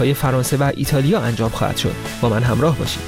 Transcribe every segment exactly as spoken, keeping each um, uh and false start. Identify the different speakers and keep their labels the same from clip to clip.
Speaker 1: های فرانسه و ایتالیا انجام خواهد شد. با من همراه باشید.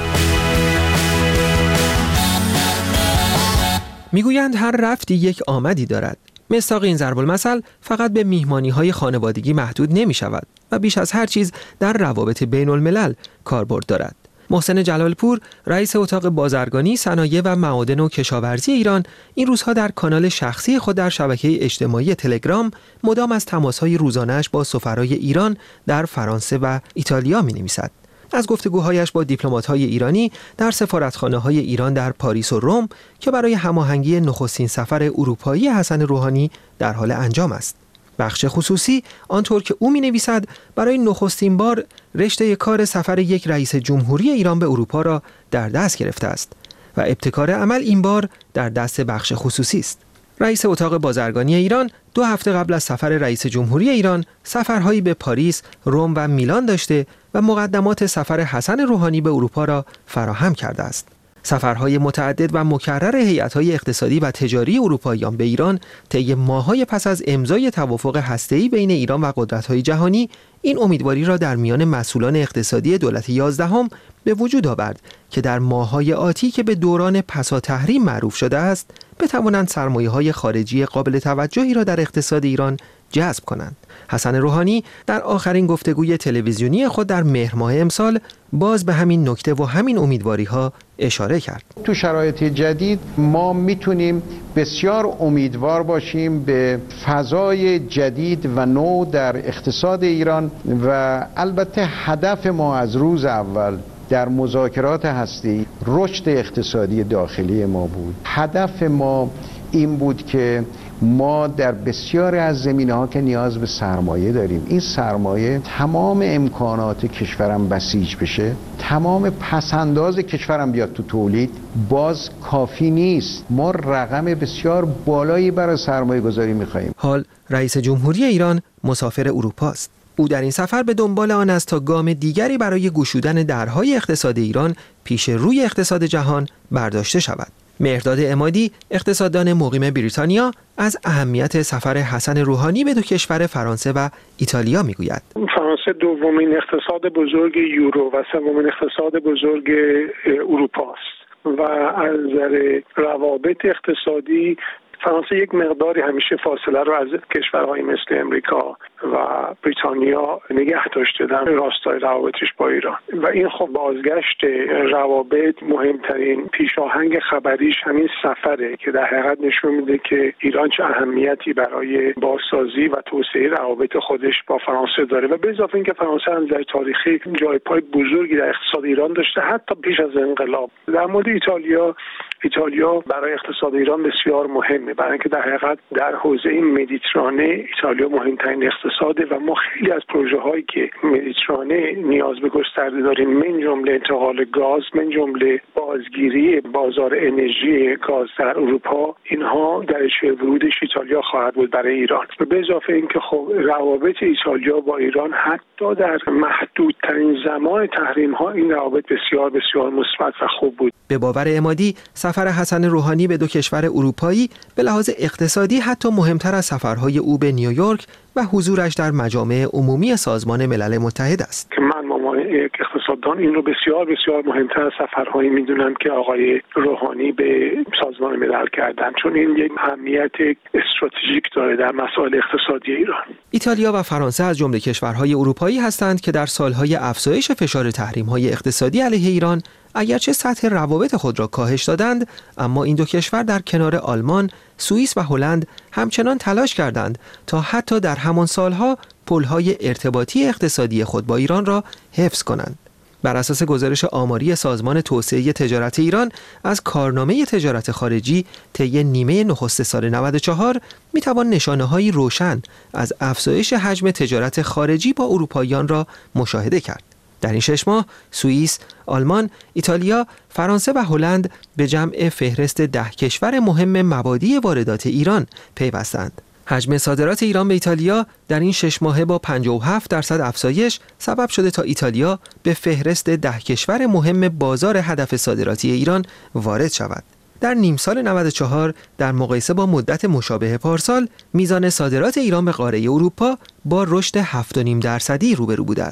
Speaker 1: میگویند هر رفتی یک آمدی دارد. مصداق این ضرب المثل فقط به میهمانی‌های خانوادگی محدود نمی‌شود و بیش از هر چیز در روابط بین الملل کاربرد دارد. محسن جلالپور، رئیس اتاق بازرگانی، صنایع و معادن و کشاورزی ایران، این روزها در کانال شخصی خود در شبکه اجتماعی تلگرام مدام از تماس‌های روزانه‌اش با سفرای ایران در فرانسه و ایتالیا می‌نویسد. از گفتگوهایش با دیپلمات‌های ایرانی در سفارتخانه‌های ایران در پاریس و روم که برای هماهنگی نخستین سفر اروپایی حسن روحانی در حال انجام است. بخش خصوصی آنطور که او می‌نویسد برای نخستین بار رشته کار سفر یک رئیس جمهوری ایران به اروپا را در دست گرفته است و ابتکار عمل این بار در دست بخش خصوصی است. رئیس اتاق بازرگانی ایران دو هفته قبل از سفر رئیس جمهوری ایران سفرهایی به پاریس، روم و میلان داشته و مقدمات سفر حسن روحانی به اروپا را فراهم کرده است. سفرهای متعدد و مکرر هیئت‌های اقتصادی و تجاری اروپاییان به ایران طی ماه‌های پس از امضای توافق هسته‌ای بین ایران و قدرت‌های جهانی این امیدواری را در میان مسئولان اقتصادی دولت یازدهم به وجود آورد که در ماه‌های آتی که به دوران پسا تحریم معروف شده است بتوانند سرمایه‌های خارجی قابل توجهی را در اقتصاد ایران جذب کنند. حسن روحانی در آخرین گفتگوی تلویزیونی خود در مهر ماه امسال باز به همین نکته و همین امیدواری‌ها اشاره کرد.
Speaker 2: تو شرایط جدید ما میتونیم بسیار امیدوار باشیم به فضای جدید و نو در اقتصاد ایران و البته هدف ما از روز اول در مذاکرات هسته‌ای رشد اقتصادی داخلی ما بود. هدف ما این بود که ما در بسیاری از زمینه‌ها که نیاز به سرمایه داریم این سرمایه تمام امکانات کشورم بسیج بشه، تمام پسنداز کشورم بیاد تو تولید، باز کافی نیست. ما رقم بسیار بالایی برای سرمایه گذاری می‌خوایم.
Speaker 1: حال رئیس جمهوری ایران مسافر اروپا است. او در این سفر به دنبال آن است تا گام دیگری برای گشودن درهای اقتصاد ایران پیش روی اقتصاد جهان برداشته شود. مهرداد عمادی، اقتصاددان مقیم بریتانیا، از اهمیت سفر حسن روحانی به دو کشور فرانسه و ایتالیا میگوید.
Speaker 3: فرانسه دومین اقتصاد بزرگ یورو و سومین اقتصاد بزرگ اروپا است و از نظر روابط اقتصادی فرانسه یک مقداری همیشه فاصله رو از کشورهای مثل امریکا و بریتانیا نگه داشته در راستای روابطش با ایران و این خب بازگشت روابط مهمترین پیشاهنگ خبریش همین سفره که در حقیقت نشون میده که ایران چه اهمیتی برای بازسازی و توسعه روابط خودش با فرانسه داره و به اضافه اینکه فرانسه از نظر تاریخی جای پای بزرگی در اقتصاد ایران داشته حتی پیش از انقلاب. در مورد ایتالیا ایتالیا برای اقتصاد ایران بسیار مهمه برای اینکه در حقیقت در حوزه مدیترانه ایتالیا مهمترین اقتصاده و ما خیلی از پروژه هایی که مدیترانه نیاز به گسترده داریم من جمله انتقال گاز، من جمله بازگیری بازار انرژی گاز در اروپا، اینها درجه ورودش ایتالیا خواهد بود برای ایران. و به اضافه اینکه خب روابط ایتالیا با ایران حتی در محدودترین زمان تحریم ها این روابط بسیار بسیار مثبت و خوب بود.
Speaker 1: به باور عمادی سفر حسن روحانی به دو کشور اروپایی به لحاظ اقتصادی حتی مهمتر از سفرهای او به نیویورک و حضورش در مجامع عمومی سازمان ملل متحد است.
Speaker 3: که من مامان یک اقتصاددان این رو بسیار بسیار مهمتر از سفرهایی میدونم که آقای روحانی به سازمان ملل کردن، چون این یک اهمیت استراتژیک داره در مسائل اقتصادی ایران.
Speaker 1: ایتالیا و فرانسه از جمله کشورهای اروپایی هستند که در سالهای افزایش فشار تحریم‌های اقتصادی علیه ایران اگرچه سطح روابط خود را کاهش دادند، اما این دو کشور در کنار آلمان، سوئیس و هلند همچنان تلاش کردند تا حتی در همان سالها پل‌های ارتباطی اقتصادی خود با ایران را حفظ کنند. بر اساس گزارش آماری سازمان توسعه تجارت ایران از کارنامه تجارت خارجی طی نیمه نخست سال نود و چهار میتوان نشانه‌هایی روشن از افزایش حجم تجارت خارجی با اروپاییان را مشاهده کرد. در این شش ماه سوئیس، آلمان، ایتالیا، فرانسه و هلند به جمع فهرست ده کشور مهم مبادی واردات ایران پیوستند. حجم صادرات ایران به ایتالیا در این شش ماهه با پنجاه و هفت درصد افزایش سبب شده تا ایتالیا به فهرست ده کشور مهم بازار هدف صادراتی ایران وارد شود. در نیم سال نود و چهار در مقایسه با مدت مشابه پارسال میزان صادرات ایران به قاره اروپا با رشد هفت و نیم درصدی روبرو بوده است.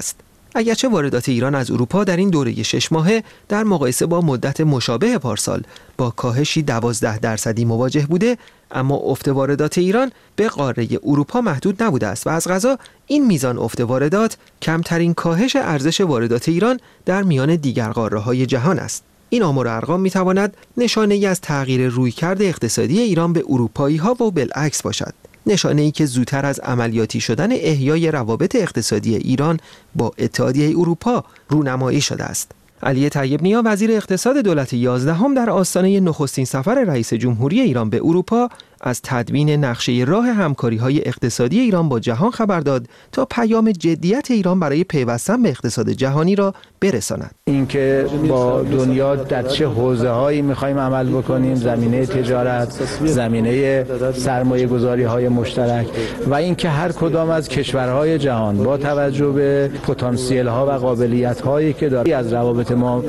Speaker 1: اگرچه واردات ایران از اروپا در این دوره شش ماهه در مقایسه با مدت مشابه پارسال با کاهشی دوازده درصدی مواجه بوده، اما افت واردات ایران به قاره اروپا محدود نبوده است و از قضا این میزان افت واردات کمترین کاهش ارزش واردات ایران در میان دیگر قاره‌های جهان است. این آمار و ارقام میتواند نشانه‌ای از تغییر رویکرد اقتصادی ایران به اروپایی‌ها و بالعکس باشد. نشانه‌ای که زودتر از عملیاتی شدن احیای روابط اقتصادی ایران با اتحادیه اروپا رونمایی شده است. علی طیب نیا وزیر اقتصاد دولت یازدهم در آستانه نخستین سفر رئیس جمهوری ایران به اروپا از تدوین نقشه راه همکاری‌های اقتصادی ایران با جهان خبر داد تا پیام جدیت ایران برای پیوستن به اقتصاد جهانی را برساند.
Speaker 4: اینکه با دنیا در چه حوزه‌هایی می‌خوایم عمل بکنیم، زمینه تجارت، زمینه سرمایه‌گذاری‌های مشترک و اینکه هر کدام از کشورهای جهان با توجه به پتانسیل‌ها و قابلیت‌هایی که دارند از روابط ما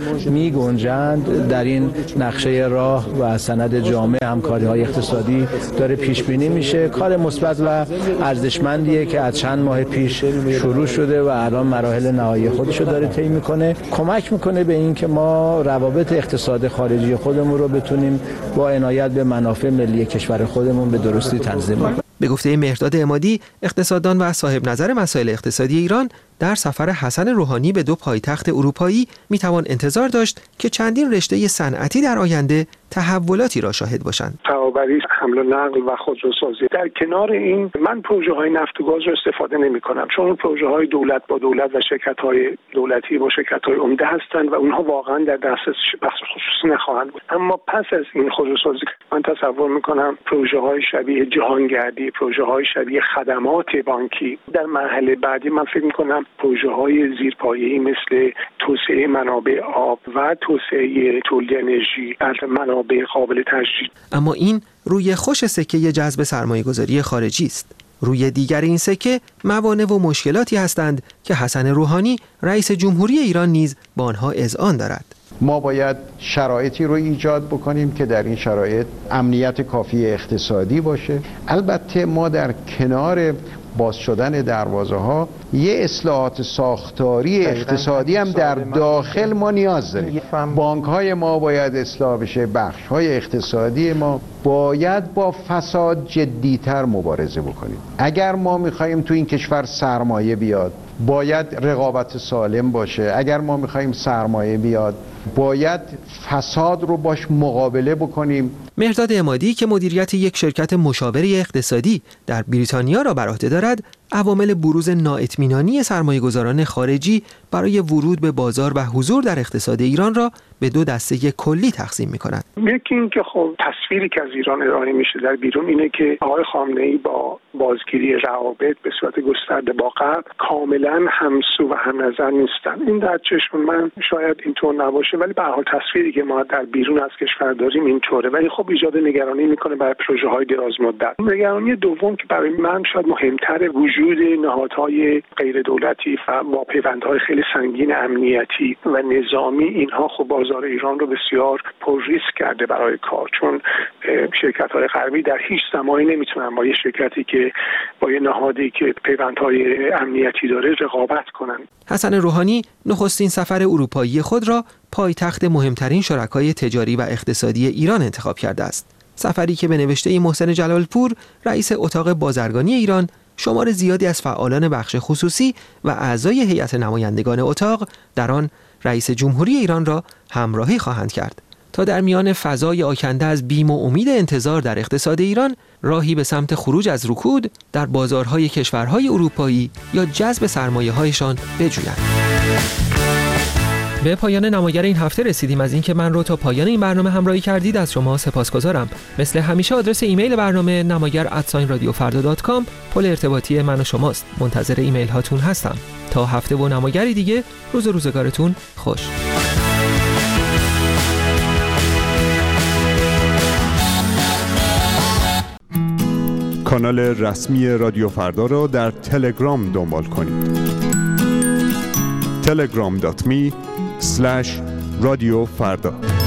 Speaker 4: می‌گنجند در این نقشه راه و سند جامع همکاری‌های اقتصادی داره پیش بینی میشه. کار مثبت و ارزشمندیه که از چند ماه پیش شروع شده و الان مراحل نهایی خودش رو داره طی میکنه. کمک میکنه به این که ما روابط اقتصاد خارجی خودمون رو بتونیم با عنایت به منافع ملی کشور خودمون به درستی تنظیم کنیم.
Speaker 1: به گفته مهرداد عمادی، اقتصاددان و صاحب نظر مسائل اقتصادی ایران، در سفر حسن روحانی به دو پایتخت اروپایی میتوان انتظار داشت که چندین رشته صنعتی در آینده تحولاتی را شاهد باشند.
Speaker 3: تابعی حمل و نقل و خودروسازی. در کنار این من پروژه های نفت و گاز رو استفاده نمی کنم، چون پروژه های دولت با دولت و شرکت های دولتی با شرکت های عمده هستند و اونها واقعا در دسترس بخش خصوصی نخواهند بود. اما پس از این خودروسازی من تصور می کنم پروژه های شبیه جهانگردی، پروژه های شبیه خدمات بانکی در مرحله بعدی، من فکر می کنم پروژه های زیرپایه‌ای مثل توسعه منابع آب و توسعه تولید انرژی از منابع قابل تجدید.
Speaker 1: اما این روی خوش سکه جذب سرمایه‌گذاری خارجی است. روی دیگر این سکه موانع و مشکلاتی هستند که حسن روحانی رئیس جمهوری ایران نیز با آنها اذعان دارد.
Speaker 2: ما باید شرایطی رو ایجاد بکنیم که در این شرایط امنیت کافی اقتصادی باشه. البته ما در کنار باز شدن دروازه ها یه اصلاحات ساختاری اقتصادی هم در داخل ما نیاز داریم. بانک های ما باید اصلاح بشه، بخش های اقتصادی ما باید با فساد جدیتر مبارزه بکنیم. اگر ما میخواییم تو این کشور سرمایه بیاد باید رقابت سالم باشه. اگر ما میخواییم سرمایه بیاد باید فساد رو باش مقابله بکنیم.
Speaker 1: مهرداد عمادی که مدیریت یک شرکت مشاوره اقتصادی در بریتانیا را بر عهده دارد، عوامل بروز نااطمینانی سرمایه‌گذاران خارجی برای ورود به بازار و حضور در اقتصاد ایران را به دو دسته کلی تقسیم می‌کند.
Speaker 3: یکی این که خب تصویری که از ایران ارائه میشه در بیرون اینه که آقای خامنه‌ای با بازگیری روابط به صورت گسترده با غرب کاملا همسو و هم نظر نیستن. این در چشم من شاید اینطور نباشه، ولی به هر حال تصویری که ما در بیرون از کشور داریم اینطوره، ولی خب ایجاد نگرانی میکنه برای پروژه‌های دراز مدت. نگرانی دوم که برای من شاید مهمتر، وجود نهادهای غیر دولتی و با پیوندهای خیلی سنگین امنیتی و نظامی، اینها خب بازار ایران رو بسیار پر ریسک کرده برای کار، چون شرکت‌های غربی در هیچ زمانی نمیتونن با یه شرکتی که با یه نهادی که پیوندهای امنیتی داره رقابت کنن.
Speaker 1: حسن روحانی نخستین سفر اروپایی خود را پایتخت مهمترین شرکای تجاری و اقتصادی ایران انتخاب کرده است. سفری که به نوشته محسن جلالپور، رئیس اتاق بازرگانی ایران، شمار زیادی از فعالان بخش خصوصی و اعضای هیئت نمایندگان اتاق در آن رئیس جمهوری ایران را همراهی خواهند کرد تا در میان فضای آکنده از بیم و امید انتظار در اقتصاد ایران راهی به سمت خروج از رکود در بازارهای کشورهای اروپایی یا جذب سرمایه‌هایشان بجویند. به پایان نماگر این هفته رسیدیم. از اینکه من رو تا پایان این برنامه همراهی کردید از شما سپاسگزارم. مثل همیشه آدرس ایمیل برنامه نماگر ات رادیو فردا دات کام پل ارتباطی من و شماست. منتظر ایمیل هاتون هستم. تا هفته و نماگری دیگه، روز و روزگارتون خوش.
Speaker 5: کانال رسمی رادیو فردا را در تلگرام دنبال کنید. تلگرام دات می اسلش رادیو فردا